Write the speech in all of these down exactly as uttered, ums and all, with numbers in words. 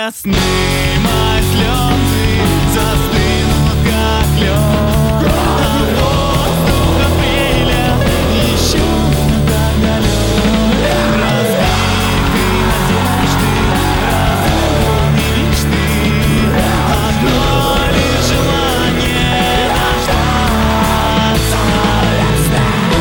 весны мои слезы застынут, как лед. А воздух апреля еще так далек. Разбиты надежды, разорваны мечты, одно лишь желание дождаться весны.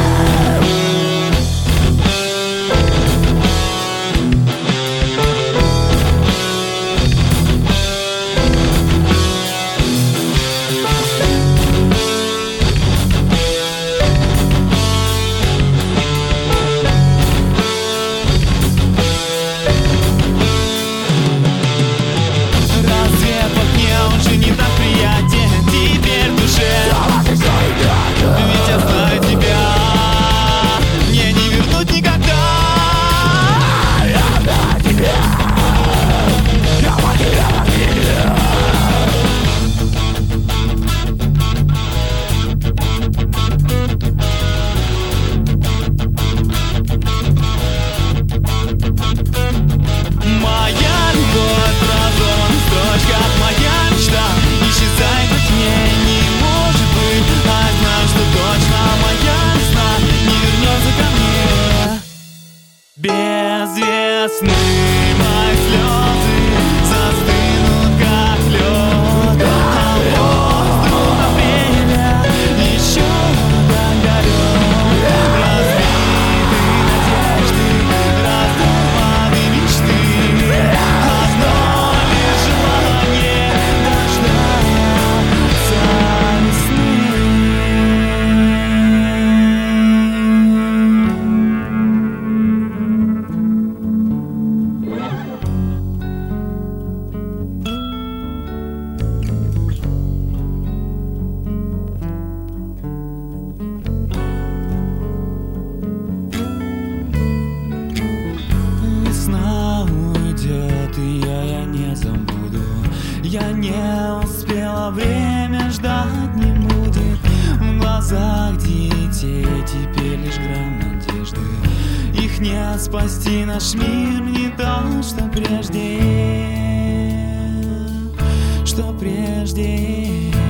Ведь я знаю тебя, мне не вернуть никогда. Я на тебя, я потерял тебя. Моя любовь разорвана в строчках, моя мечта исчезает во тьме. Не может быть, а я знаю, что точно моя весна не вернется ко мне. Без весны мои слезы застынут, как лед. А воздух апреля еще так далек. Разбиты надежды, раздорваны мечты, одно лишь желание дождаться весны. Весна уйдет, и я, я не забуду. Я не успела, время ждать не будет. В глазах детей теперь лишь грамм надежды. Их не спасти, наш мир не то, что прежде, что прежде.